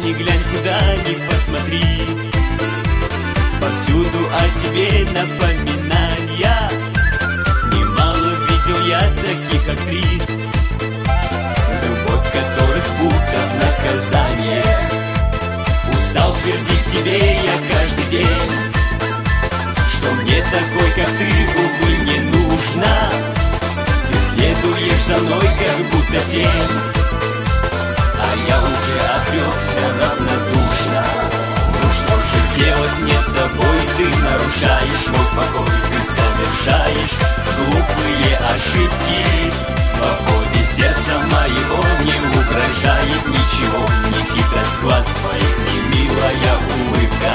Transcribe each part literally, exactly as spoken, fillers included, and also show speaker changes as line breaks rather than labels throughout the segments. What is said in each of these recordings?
ни глянь, куда ни посмотри, повсюду о тебе напоминания. Немало видел я таких актрис, любовь которых будто в наказание. Устал твердить тебе я каждый день, что мне такой, как ты, увы, не нужна. Ты следуешь за мной, как будто тень, а я уже отрекся равнодушно. Ну что же делать мне с тобой? Ты нарушаешь мой покой, ты совершаешь глупые ошибки. Свободе сердца моего не угрожает ничего, ни хитрость глаз твоих, ни милая улыбка.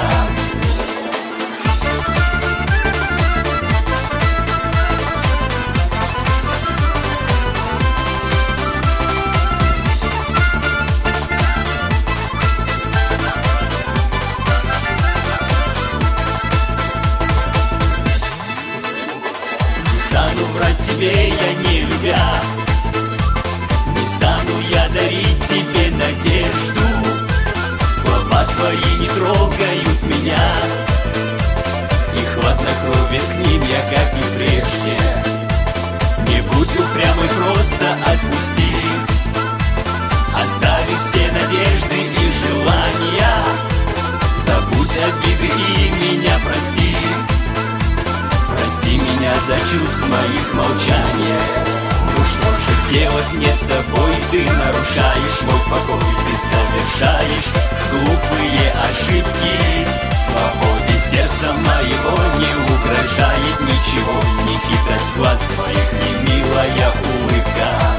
Врать тебе я не любя, не стану я дарить тебе надежду. Слова твои не трогают меня, и хладнокровен к ним я, как и прежде. Не будь упрямой, просто отпусти, оставив все надежды и желания. Забудь обиды и меня прости, прости меня за чувств моих молчания. Ну что же делать мне с тобой? Ты нарушаешь мой покой, ты совершаешь глупые ошибки. Свободе сердца моего не угрожает ничего, ни хитрость глаз твоих, ни милая улыбка.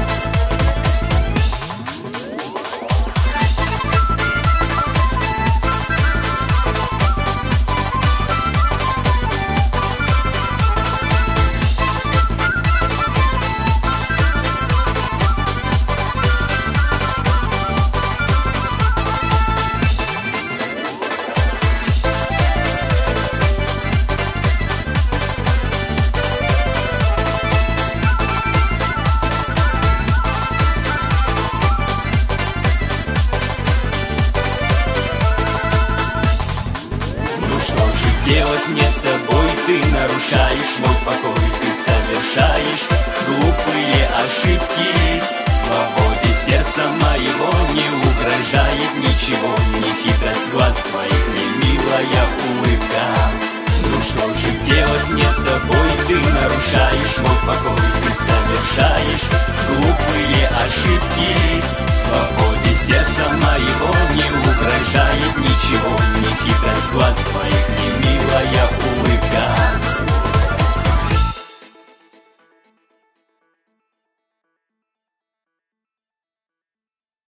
Делать мне с тобой? Ты нарушаешь мой покой, ты совершаешь глупые ошибки. Свободе сердца моего не угрожает ничего, ни хитрость глаз твоих, ни милая улыбка. Ну что же делать мне с тобой? Ты нарушаешь мой покой, ты совершаешь